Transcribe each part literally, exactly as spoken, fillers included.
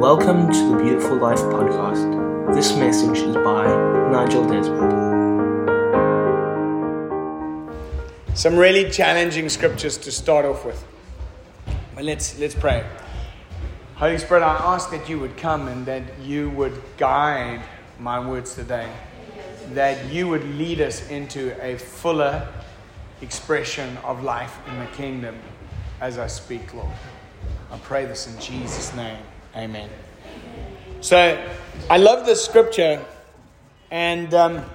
Welcome to the Beautiful Life podcast. This message is by Nigel Desmond. Some really challenging scriptures to start off with. Well, let's let's pray. Holy Spirit, I ask that you would come and that you would guide my words today. That you would lead us into a fuller expression of life in the kingdom as I speak, Lord. I pray this in Jesus' name. Amen. So, I love this scripture, and um,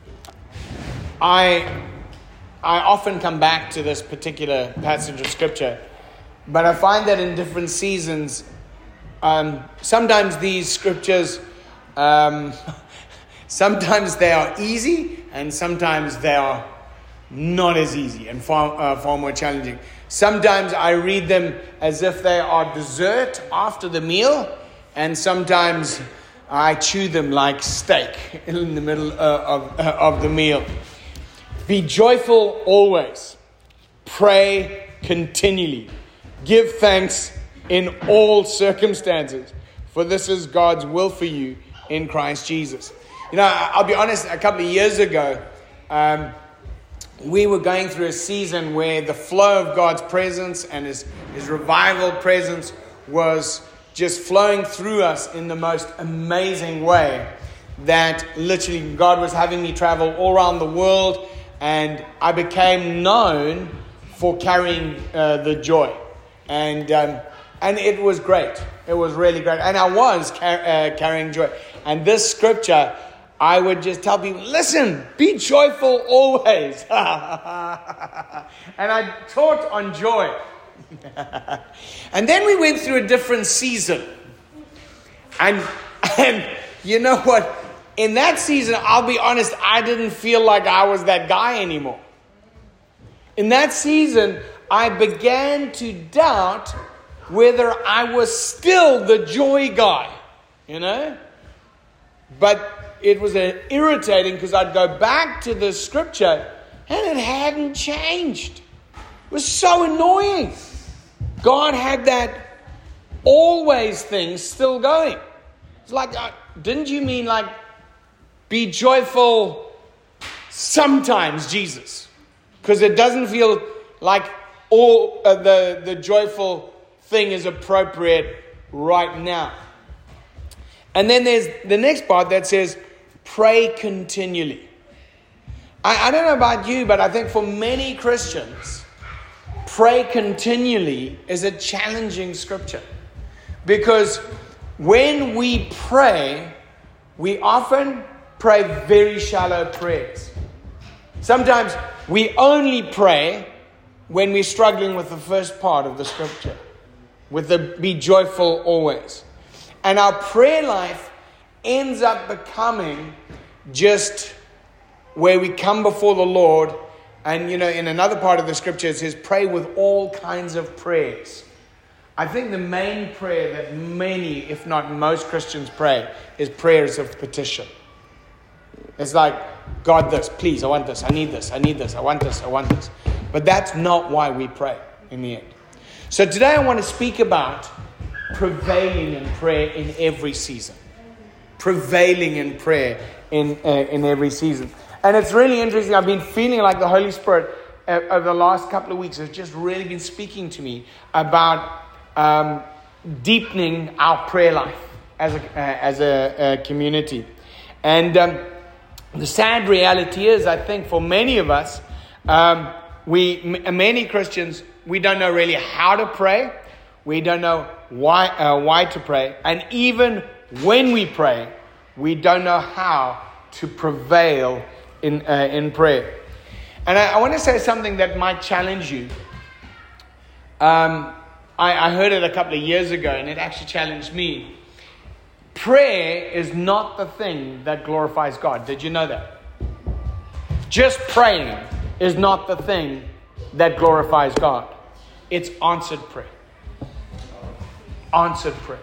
I I often come back to this particular passage of scripture, but I find that in different seasons, um, sometimes these scriptures, um, sometimes they are easy, and sometimes they are not as easy and far uh, far more challenging. Sometimes I read them as if they are dessert after the meal, and sometimes I chew them like steak in the middle uh, of, uh, of the meal. Be joyful always. Pray continually. Give thanks in all circumstances, for this is God's will for you in Christ Jesus. You know, I'll be honest, a couple of years ago, um, we were going through a season where the flow of God's presence and His, His revival presence was just flowing through us in the most amazing way, that literally God was having me travel all around the world, and I became known for carrying uh, the joy. And um, and it was great. It was really great. And I was car- uh, carrying joy. And this scripture, I would just tell people, listen, be joyful always. And I taught on joy. And then we went through a different season. And, and you know what? In that season, I'll be honest, I didn't feel like I was that guy anymore. In that season, I began to doubt whether I was still the joy guy, you know? But it was uh, irritating because I'd go back to the scripture and it hadn't changed. It was so annoying. God had that always thing still going. It's like, uh, didn't you mean like be joyful sometimes, Jesus? Because it doesn't feel like all uh, the, the joyful thing is appropriate right now. And then there's the next part that says, pray continually. I, I don't know about you, but I think for many Christians, pray continually is a challenging scripture. Because when we pray, we often pray very shallow prayers. Sometimes we only pray when we're struggling with the first part of the scripture, with the be joyful always. And our prayer life ends up becoming just where we come before the Lord. And, you know, in another part of the scripture, it says, pray with all kinds of prayers. I think the main prayer that many, if not most Christians pray is prayers of petition. It's like, God, this, please, I want this, I need this, I need this, I want this, I want this. But that's not why we pray in the end. So today I want to speak about prevailing in prayer in every season. Prevailing in prayer in uh, in every season. And it's really interesting. I've been feeling like the Holy Spirit uh, over the last couple of weeks has just really been speaking to me about um, deepening our prayer life as a, uh, as a, a community. And um, the sad reality is, I think for many of us, um, we m- many Christians, we don't know really how to pray. We don't know why uh, why to pray. And even when we pray, we don't know how to prevail in uh, in prayer. And I, I want to say something that might challenge you. Um, I, I heard it a couple of years ago, and it actually challenged me. Prayer is not the thing that glorifies God. Did you know that? Just praying is not the thing that glorifies God. It's answered prayer. Answered prayer.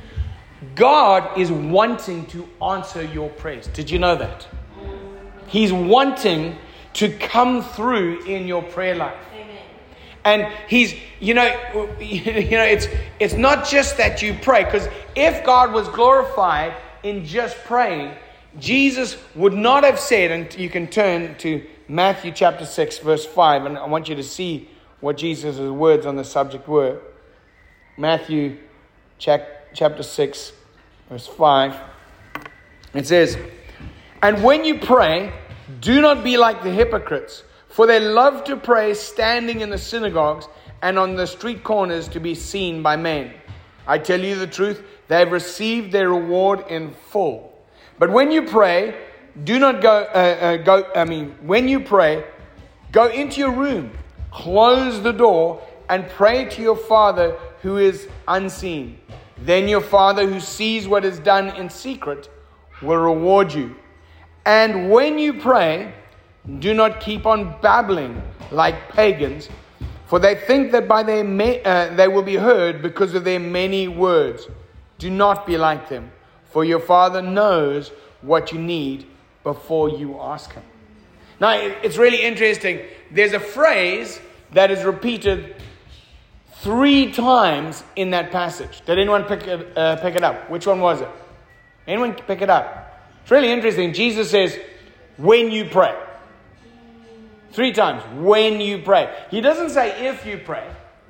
God is wanting to answer your prayers. Did you know that? He's wanting to come through in your prayer life. Amen. And he's, you know, you know, it's it's not just that you pray, because if God was glorified in just praying, Jesus would not have said, and you can turn to Matthew chapter six, verse five, and I want you to see what Jesus' words on the subject were. Matthew chapter six, verse five. It says, "And when you pray, do not be like the hypocrites, for they love to pray standing in the synagogues and on the street corners to be seen by men. I tell you the truth, they have received their reward in full. But when you pray, do not go, uh, uh, go, I mean, when you pray, go into your room, close the door, and pray to your Father who is unseen. Then your Father who sees what is done in secret will reward you. And when you pray, do not keep on babbling like pagans, for they think that by their ma- uh, they will be heard because of their many words. Do not be like them, for your Father knows what you need before you ask Him." Now, it's really interesting. There's a phrase that is repeated three times in that passage. Did anyone pick it, uh, pick it up? Which one was it? Anyone pick it up? It's really interesting. Jesus says, "When you pray." Three times. When you pray. He doesn't say if you pray.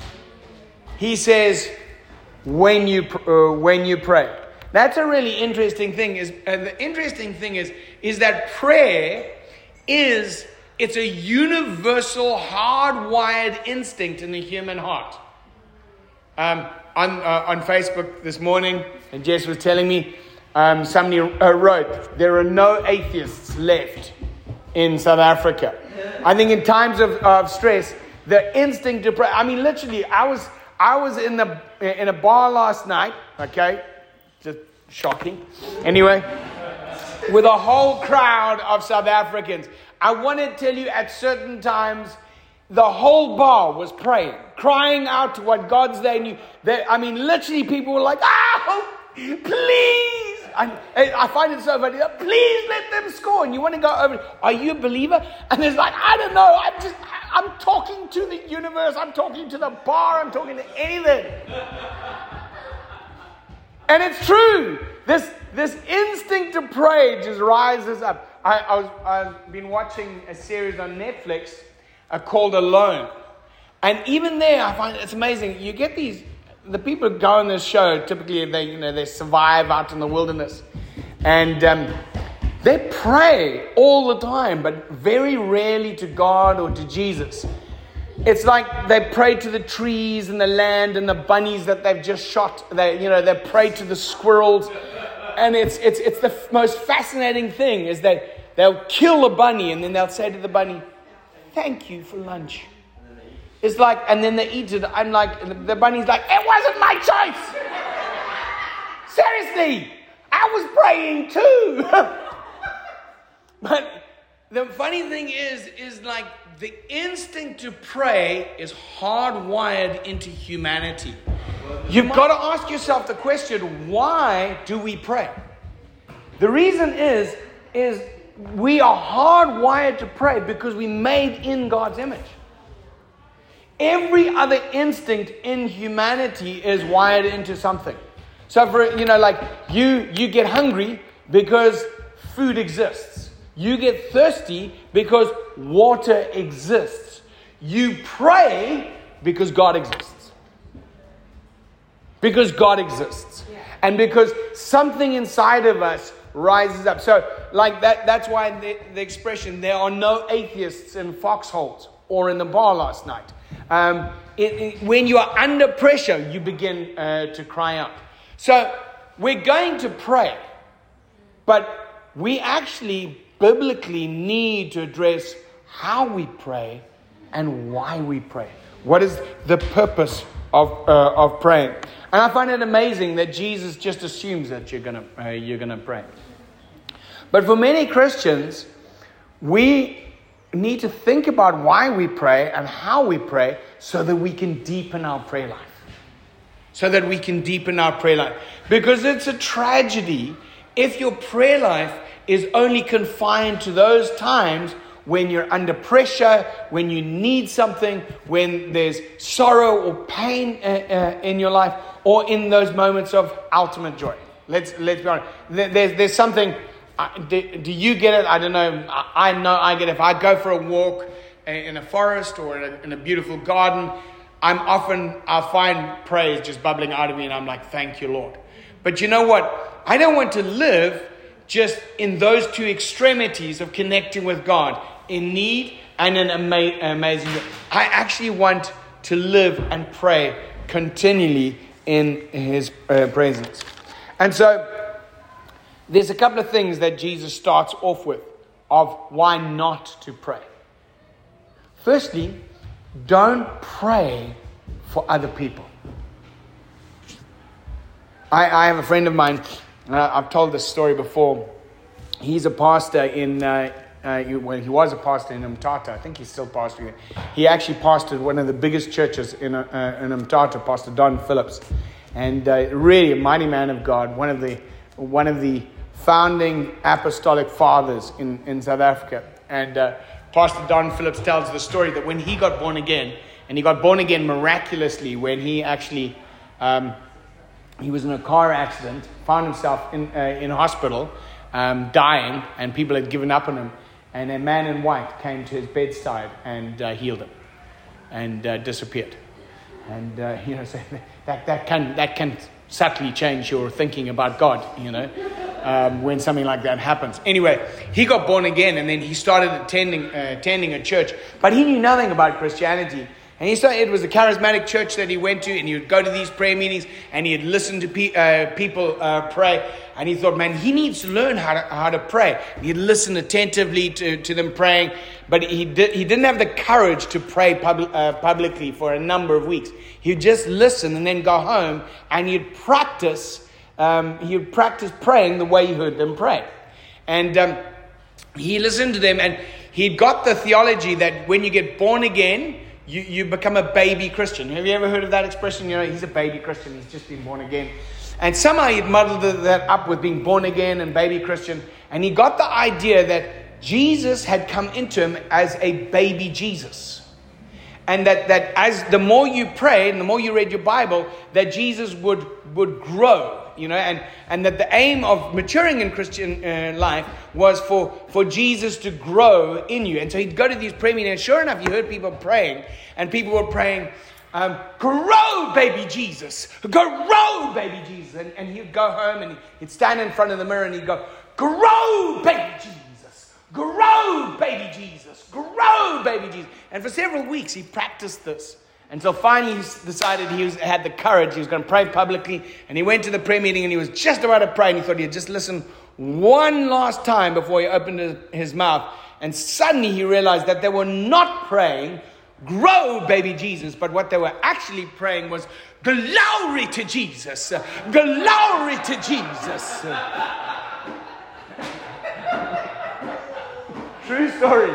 He says when you uh, when you pray. That's a really interesting thing. Is and the interesting thing is is that prayer is it's a universal, hardwired instinct in the human heart. Um, on uh, on Facebook this morning, and Jess was telling me, um, somebody uh, wrote, "There are no atheists left in South Africa." I think in times of, of stress, the instinct to pray. I mean, literally, I was I was in the in a bar last night. Okay, just shocking. Anyway, with a whole crowd of South Africans. I want to tell you, at certain times, the whole bar was praying, crying out to what God's they knew. They, I mean, literally, people were like, "Oh, please!" I, I find it so funny. "Please let them score." And you want to go over, "Are you a believer?" And it's like, I don't know. I'm just, I'm talking to the universe. I'm talking to the bar. I'm talking to anything. And it's true. This this instinct to pray just rises up. I, I was, I've been watching a series on Netflix uh, called Alone. And even there, I find it's amazing. You get these... The people who go on this show, typically they, you know, they survive out in the wilderness, and um, they pray all the time, but very rarely to God or to Jesus. It's like they pray to the trees and the land and the bunnies that they've just shot. They, you know, they pray to the squirrels, and it's it's it's the f- most fascinating thing is that they'll kill a bunny and then they'll say to the bunny, "Thank you for lunch." It's like, and then they eat it. I'm like, the bunny's like, "It wasn't my choice. Seriously, I was praying too." But the funny thing is, is like the instinct to pray is hardwired into humanity. You've got to ask yourself the question, why do we pray? The reason is, is we are hardwired to pray because we made in God's image. Every other instinct in humanity is wired into something. So for, you know, like you, you get hungry because food exists. You get thirsty because water exists. You pray because God exists. Because God exists. And because something inside of us rises up. So like that, that's why the, the expression, "There are no atheists in foxholes," or in the bar last night. Um, it, it, when you are under pressure, you begin uh, to cry out. So we're going to pray, but we actually biblically need to address how we pray and why we pray. What is the purpose of uh, of praying? And I find it amazing that Jesus just assumes that you're gonna uh, you're gonna pray. But for many Christians, we need to think about why we pray and how we pray so that we can deepen our prayer life. So that we can deepen our prayer life. Because it's a tragedy if your prayer life is only confined to those times when you're under pressure, when you need something, when there's sorrow or pain uh, uh, in your life, or in those moments of ultimate joy. Let's let's be honest. There, there's there's something. Uh, do, do you get it? I don't know. I, I know I get it. If I go for a walk in a forest or in a, in a beautiful garden, I'm often I find praise just bubbling out of me, and I'm like, "Thank you, Lord." But you know what? I don't want to live just in those two extremities of connecting with God, in need and in ama- amazing. I actually want to live and pray continually in His uh, presence. And so there's a couple of things that Jesus starts off with of why not to pray. Firstly, don't pray for other people. I, I have a friend of mine, and I've told this story before. He's a pastor in, uh, uh, he, well, he was a pastor in Umtata. I think he's still pastoring. He actually pastored one of the biggest churches in, uh, in Umtata, Pastor Don Phillips. And uh, really a mighty man of God, one of the one of the founding apostolic fathers in, in South Africa. And uh, Pastor Don Phillips tells the story that when he got born again, and he got born again miraculously when he actually, um, he was in a car accident, found himself in uh, in hospital, um, dying, and people had given up on him. And a man in white came to his bedside and uh, healed him and uh, disappeared. And, uh, you know, so that, that can that can subtly change your thinking about God, you know, um, when something like that happens. Anyway, he got born again, and then he started attending uh, attending a church. But he knew nothing about Christianity. And he started, it was a charismatic church that he went to, and he would go to these prayer meetings, and he'd listen to pe- uh, people uh, pray. And he thought, man, he needs to learn how to how to pray. He'd listen attentively to, to them praying, but he did he didn't have the courage to pray pub- uh, publicly for a number of weeks. He'd just listen and then go home, and he'd practice. Um, he'd practice praying the way he heard them pray, and um, he listened to them, and he'd got the theology that when you get born again, You you become a baby Christian. Have you ever heard of that expression? You know, he's a baby Christian. He's just been born again. And somehow he'd muddled that up with being born again and baby Christian. And he got the idea that Jesus had come into him as a baby Jesus. And that, that as the more you prayed and the more you read your Bible, that Jesus would, would grow. You know, and, and that the aim of maturing in Christian uh, life was for, for Jesus to grow in you. And so he'd go to these prayer meetings, and sure enough, you heard people praying, and people were praying, um, grow, baby Jesus, grow, baby Jesus. And, and he'd go home, and he'd stand in front of the mirror, and he'd go, grow, baby Jesus, grow, baby Jesus, grow, baby Jesus. And for several weeks, he practiced this. Until finally he decided he was, had the courage. He was going to pray publicly. And he went to the prayer meeting, and he was just about to pray. And he thought he'd just listen one last time before he opened his, his mouth. And suddenly he realized that they were not praying, grow, baby Jesus. But what they were actually praying was, glory to Jesus. Glory to Jesus. True story.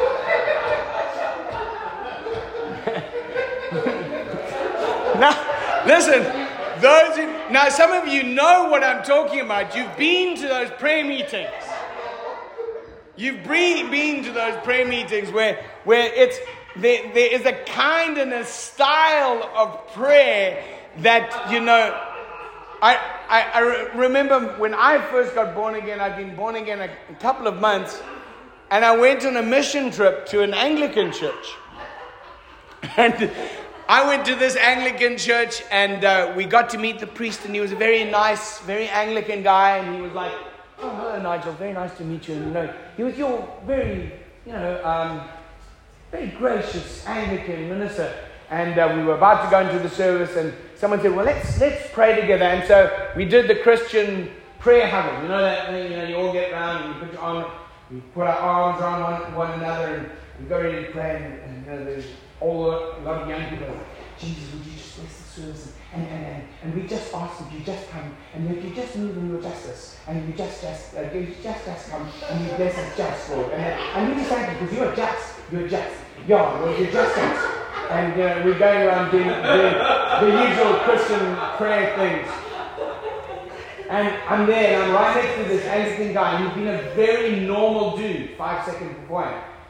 Now, listen, those who, now some of you know what I'm talking about. You've been to those prayer meetings. You've been to those prayer meetings where, where it's there, there is a kind and a style of prayer that, you know, I, I, I remember when I first got born again, I'd been born again a, a couple of months, and I went on a mission trip to an Anglican church. And I went to this Anglican church, and uh, we got to meet the priest, and he was a very nice, very Anglican guy, and he was like, oh, hello, Nigel, very nice to meet you. And, you know, he was your very, you know, um, very gracious Anglican minister. And uh, we were about to go into the service, and someone said, well, let's let's pray together. And so we did the Christian prayer huddle. You know that thing, you know, you all get around, and you put your arm, you put our arms around one, one another, and we go ready to pray, and, and you know, there's all a lot of young people like, Jesus, would you just bless the service? And, and, and, and we just ask that you just come, and if you just move in your justice, and you just just uh, you just just come, and you bless us just, Lord. And, and we just thank you because you're just, you're just, yeah, Lord, you're just us. And uh, we're going around doing the, the usual Christian prayer things. And I'm there, and I'm right next to this Anglican guy who's been a very normal dude five seconds beforehand.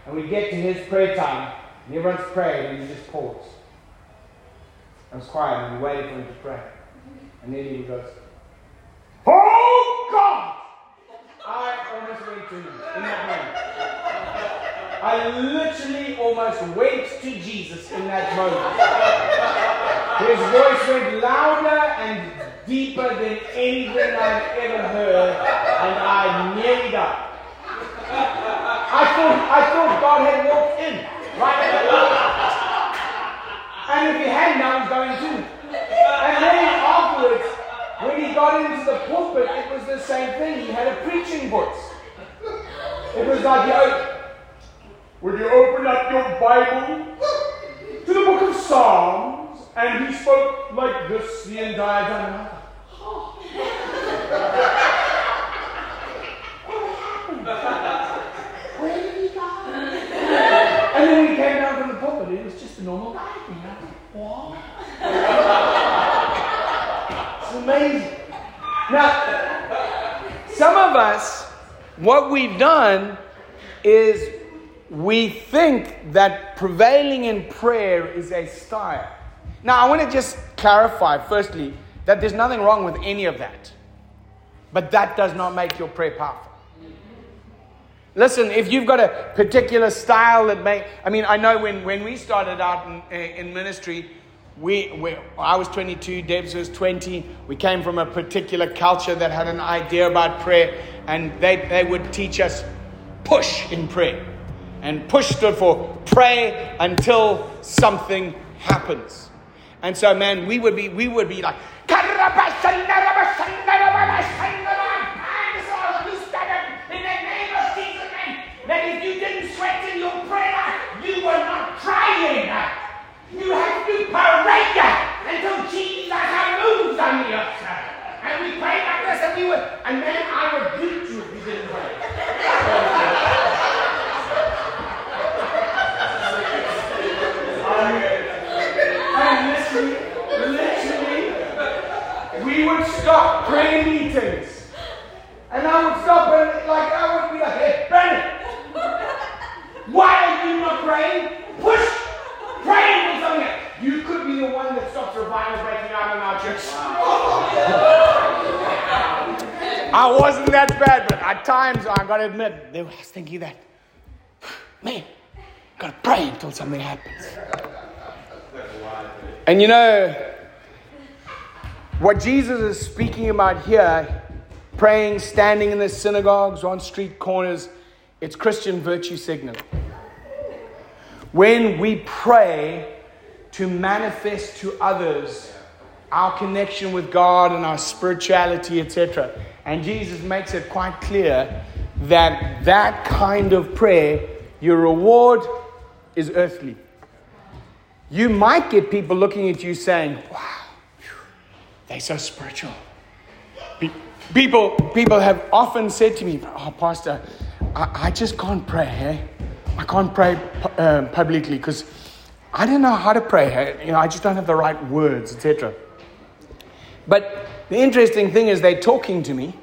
And we get to his prayer time, and everyone's praying, and he just pauses. I was quiet, and we waited for him to pray. And then he goes, "Oh God!" I almost went to him in that moment. I literally almost went to Jesus in that moment. His voice went louder and deeper than anything I've ever heard, and I nearly died. I thought, I thought God had walked in right at the door. And if he hadn't, I was going to. And then afterwards, when he got into the pulpit, it was the same thing. He had a preaching voice. It was like, yo, would you open up your Bible to the book of Psalms? And he spoke like this the entire time. Where did he go? And then when he came down from the pulpit, it was just a normal guy. You know? What? It's amazing. Now, some of us, what we've done is we think that prevailing in prayer is a style. Now, I want to just clarify, firstly, that there's nothing wrong with any of that. But that does not make your prayer powerful. Listen, if you've got a particular style that may... I mean, I know when, when we started out in, in ministry, we, we I was twenty-two, Debs was twenty. We came from a particular culture that had an idea about prayer. And they, they would teach us push in prayer. And push stood for pray until something happens. And so, man, we would be we would be like, in the name of Jesus, man, that if you didn't sweat in your prayer, you were not praying. You have to parade until Jesus moves on the earth. And we prayed like this, and we would, and man, I would beat you if you didn't pray. And literally, literally, we would stop prayer meetings. And I would stop and like I would be like, "Hey, Brandon, why are you not praying? Push! Praying for something else." You could be the one that stops revival breaking out in our church. I wasn't that bad, but at times, I got to admit, I was thinking that, man, got to pray until something happens. And you know, what Jesus is speaking about here, praying, standing in the synagogues, on street corners, it's Christian virtue signaling. When we pray to manifest to others our connection with God and our spirituality, et cetera. And Jesus makes it quite clear that that kind of prayer, your reward is earthly. You might get people looking at you saying, "Wow, they're so spiritual." People, people have often said to me, "Oh, Pastor, I, I just can't pray. Hey? I can't pray uh, publicly because I don't know how to pray. Hey? You know, I just don't have the right words, et cetera" But the interesting thing is they're talking to me,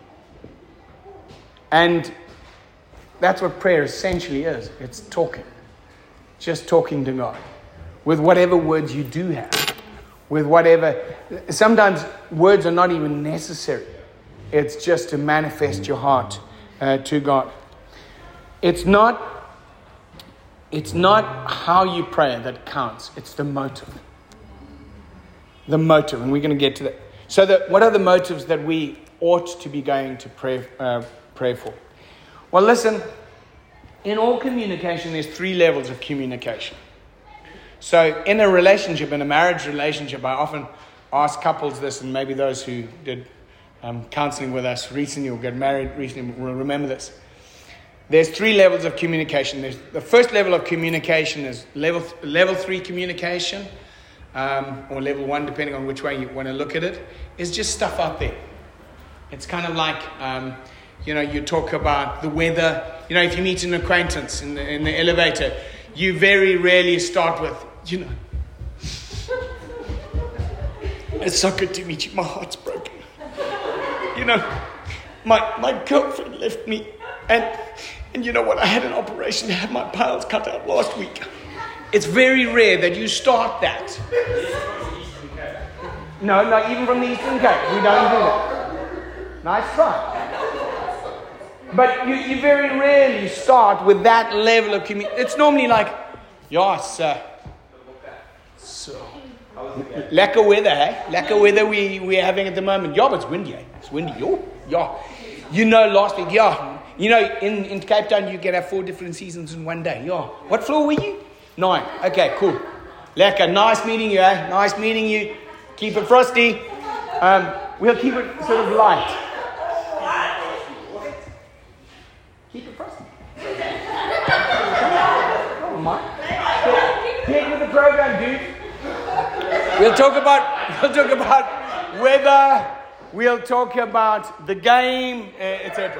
and that's what prayer essentially is. It's talking, just talking to God. With whatever words you do have. With whatever... Sometimes words are not even necessary. It's just to manifest your heart uh, to God. It's not... It's not how you pray that counts. It's the motive. The motive. And we're going to get to that. So that, what are the motives that we ought to be going to pray, uh, pray for? Well, listen. In all communication, there's three levels of communication. So in a relationship, in a marriage relationship, I often ask couples this, and maybe those who did um, counseling with us recently or get married recently will remember this. There's three levels of communication. There's, the first level of communication is level level three communication, um, or level one, depending on which way you want to look at it, is just stuff out there. It's kind of like, um, you know, you talk about the weather. You know, if you meet an acquaintance in the, in the elevator, you very rarely start with, you know, "It's so good to meet you. My heart's broken. You know, my, my girlfriend left me And, and you know what? I had an operation to have my piles cut out last week. It's very rare that you start that. No, not even from the Eastern Cape. We don't do that. Nice try. But you, you very rarely start with that level of community. It's normally like, yeah, sir. So, lekker weather, eh? Lekker weather we, we're having at the moment. Yeah, but it's windy, eh? It's windy, yo. Yeah. You know, last week, yeah. You know, in, in Cape Town, you can have four different seasons in one day. Yeah. What floor were you? Nine. Okay, cool. Lekker. Nice meeting you, eh? Nice meeting you. Keep it frosty. Um, we'll keep it sort of light. Keep it frosty. Oh, my. Get with the program, dude. We'll talk about, we'll talk about weather. We'll talk about the game, uh, et cetera.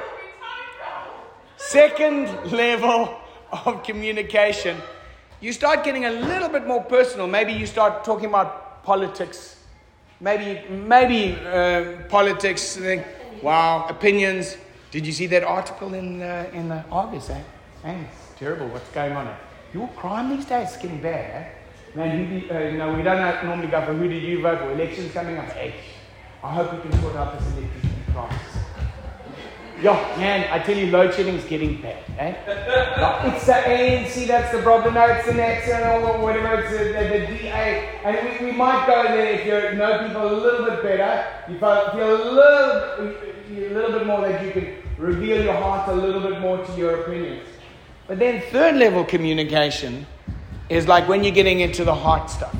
Second level of communication. You start getting a little bit more personal. Maybe you start talking about politics. Maybe, maybe uh, politics. Think, wow, opinions. Did you see that article in uh, in the Argus? Eh? Hey, it's terrible. What's going on? Eh? Your crime these days is getting bad. Eh? Man, who do, uh, you know, we don't have, normally go for who did you vote for. Elections coming up. Hey, I hope we can sort out this electricity crisis. Yeah, man, I tell you, load shedding is getting bad. Eh? No, it's the A N C that's the problem. No, it's the N A T or whatever. It's the, the, the D A. And we, we might go there if you know people a little bit better. You feel, feel a little, a little bit more that you can reveal your heart a little bit more to your opinions. But then third level communication is like when you're getting into the heart stuff.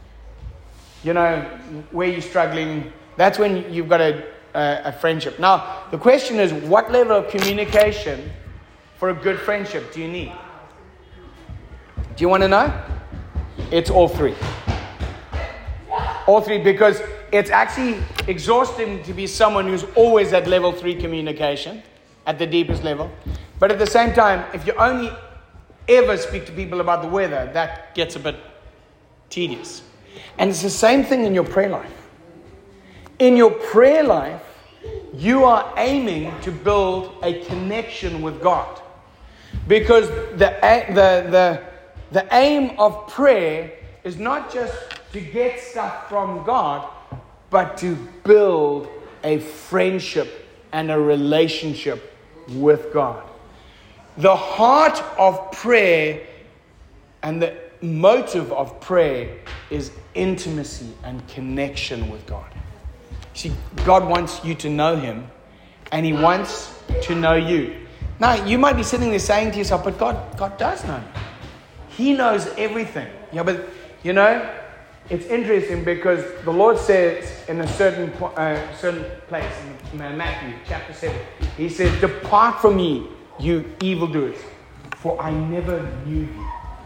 You know, where you're struggling. That's when you've got a, a, a friendship. Now, the question is, what level of communication for a good friendship do you need? Do you want to know? It's all three. All three, because it's actually exhausting to be someone who's always at level three communication, at the deepest level. But at the same time, if you only ever speak to people about the weather, that gets a bit tedious. And it's the same thing in your prayer life. In your prayer life, you are aiming to build a connection with God. Because the, the, the, the aim of prayer is not just to get stuff from God, but to build a friendship and a relationship with God. The heart of prayer and the motive of prayer is intimacy and connection with God. See, God wants you to know Him, and He wants to know you. Now, you might be sitting there saying to yourself, but God, God does know me. He knows everything. Yeah, but, you know, it's interesting because the Lord says in a certain uh, certain place in Matthew chapter seven, He says, "Depart from me, you evildoers, for I never knew you."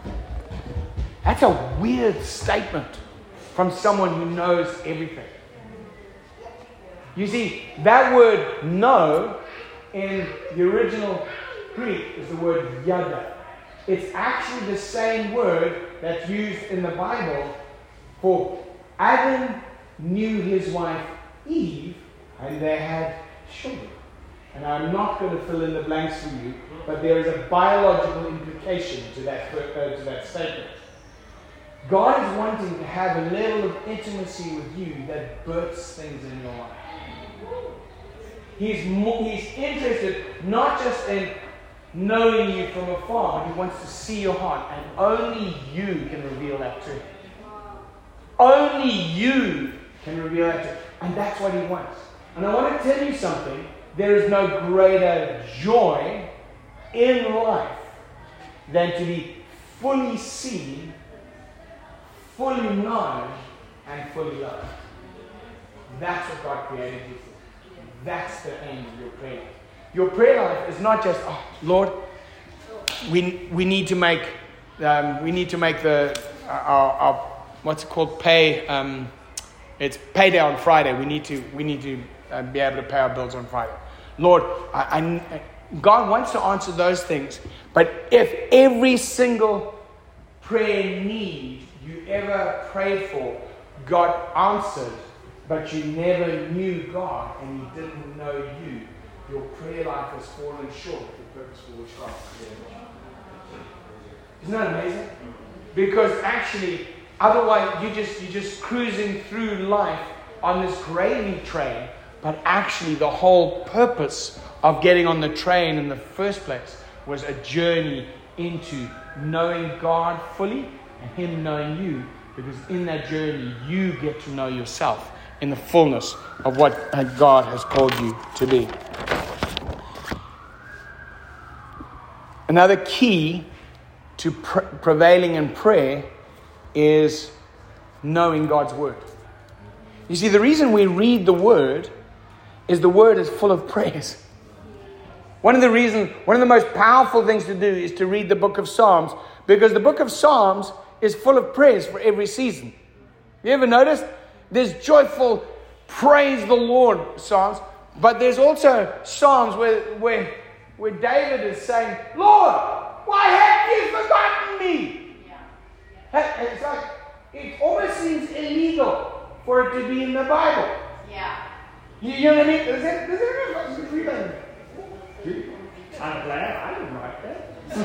That's a weird statement from someone who knows everything. You see, that word "know" in the original Greek is the word "yada." It's actually the same word that's used in the Bible for Adam knew his wife Eve, and they had children. And I'm not going to fill in the blanks for you, but there is a biological implication to that, uh, to that statement. God is wanting to have a level of intimacy with you that births things in your life. He's, more, he's interested not just in knowing you from afar, but He wants to see your heart, and only you can reveal that to Him. Only you can reveal that to Him. And that's what He wants. And I want to tell you something. There is no greater joy in life than to be fully seen, fully known, and fully loved. That's what God created you for. That's the aim of your prayer life. Your prayer life is not just, oh, Lord, we we need to make um, we need to make the our, our what's it called pay um, it's payday on Friday. We need to we need to uh, be able to pay our bills on Friday. Lord, I, I, God wants to answer those things, but if every single prayer need you ever prayed for, God answered, but you never knew God and He didn't know you, your prayer life has fallen short of the purpose for which God created you. Isn't that amazing? Because actually, otherwise you just you're just cruising through life on this gravy train, but actually the whole purpose of getting on the train in the first place was a journey into knowing God fully and Him knowing you, because in that journey you get to know yourself in the fullness of what God has called you to be. Another key to pre- prevailing in prayer is knowing God's Word. You see, the reason we read the Word is the Word is full of prayers. One of the reasons, one of the most powerful things to do is to read the book of Psalms, because the book of Psalms is full of prayers for every season. You ever noticed? There's joyful praise the Lord Psalms, but there's also Psalms where, where, where David is saying, Lord, why have you forgotten me? Yeah. It's like, it almost seems illegal for it to be in the Bible. Yeah. You, you know what I mean? Does it, does it read that? I'm glad I didn't write that.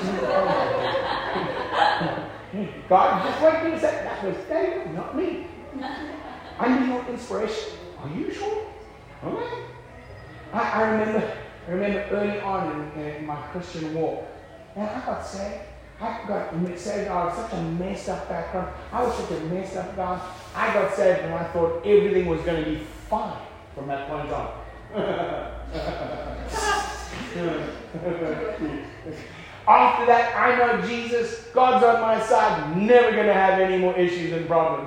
God, just wait me a second. That was David, not me. I need more inspiration. Are you sure? Okay. I, I remember I remember early on in, in my Christian walk, man, I got saved. I got saved out of such a messed up background. I was such a messed up guy. I got saved and I thought everything was going to be fine from that point on. After that, I know Jesus, God's on my side, never going to have any more issues and problems.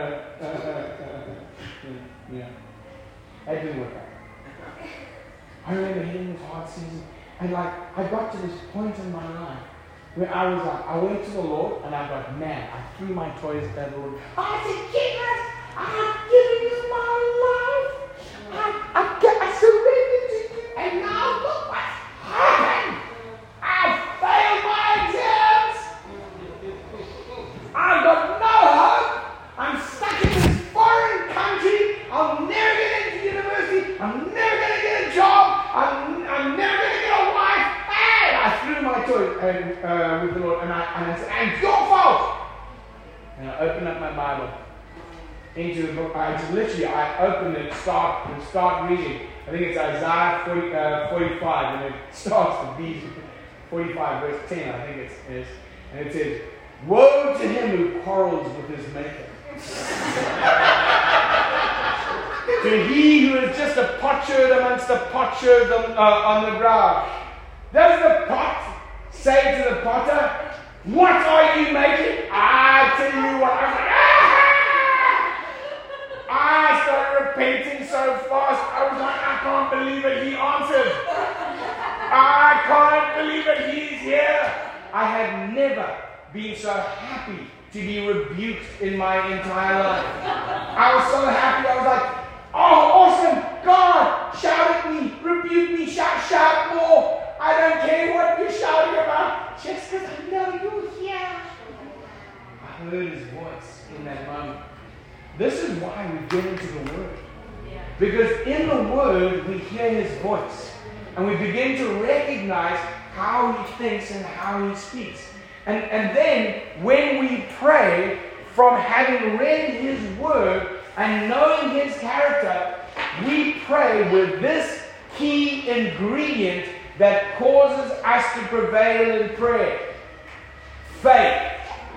Yeah. That didn't work out. I remember hitting this hard season, and like, I got to this point in my life where I was like, I went to the Lord, and I got mad. I threw my toys at the Lord. I said, Jesus, I've given you my life. I, I, I surrendered to you, and now look what's happened. I failed my exams. I've got no hope. I'm stuck in this foreign country. I'll never get into university. I'm never going to get a job. I'm, I'm never going to get a wife. Hey! I threw my toy and, uh, with the Lord, and I, and I said, and it's your fault. And I opened up my Bible into the book. I just literally, I opened it, start, and start reading. I think it's Isaiah forty, uh, forty-five, and it starts to be forty-five, verse ten, I think it's, it is. And it says, woe to him who quarrels with his maker. To he who is just a potsherd amongst the potsherds on, uh, on the ground. Does the pot say to the potter, what are you making? I tell you what. I was like, ah! I started repenting so fast. I was like, I can't believe it. He answered. I can't believe it. He's here. I had never been so happy to be rebuked in my entire life. I was so happy. I was like, oh, awesome. God, shout at me. Rebuke me. Shout, shout more. I don't care what you're shouting about. Just because I know you're here. I heard his voice in that moment. This is why we get into the Word. Because in the Word, we hear his voice. And we begin to recognize how he thinks and how he speaks. And, and then, when we pray from having read his Word and knowing his character, we pray with this key ingredient that causes us to prevail in prayer. Faith.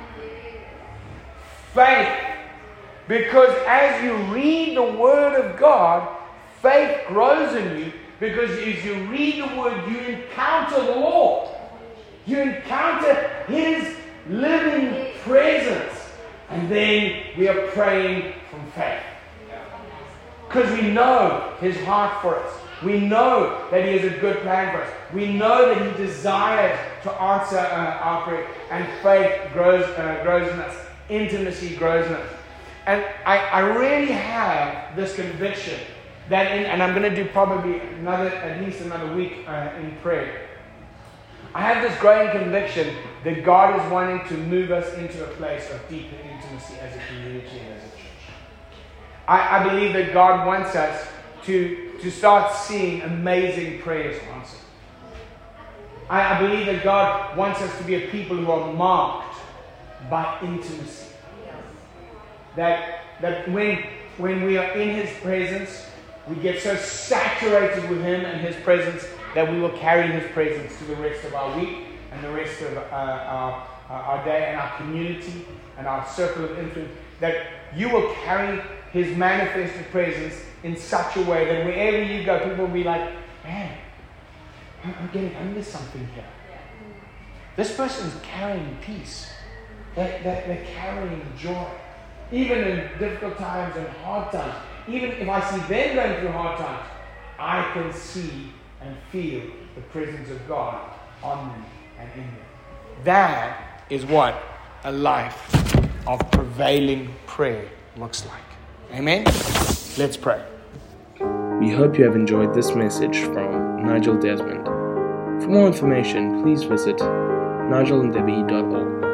Faith. Because as you read the Word of God, faith grows in you, because as you read the Word, you encounter the Lord. You encounter his living presence. And then we are praying from faith. Because we know his heart for us. We know that he has a good plan for us. We know that he desires to answer uh, our prayer. And faith grows, uh, grows in us. Intimacy grows in us. And I, I really have this conviction that, in, and I'm going to do probably another, at least another week uh, in prayer. I have this growing conviction that God is wanting to move us into a place of deeper intimacy as a community and as a church. I, I believe that God wants us to, to start seeing amazing prayers answered. I, I believe that God wants us to be a people who are marked by intimacy. That, that when, when we are in His presence, we get so saturated with Him and His presence that we will carry His presence to the rest of our week and the rest of uh, our, our day and our community and our circle of influence. That you will carry His manifested presence in such a way that wherever you go, people will be like, man, I'm getting under something here. This person is carrying peace. They're, they're, they're carrying joy. Even in difficult times and hard times. Even if I see them going through hard times, I can see and feel the presence of God on them and in them. That is what a life of prevailing prayer looks like. Amen? Let's pray. We hope you have enjoyed this message from Nigel Desmond. For more information, please visit nigel and debbie dot org.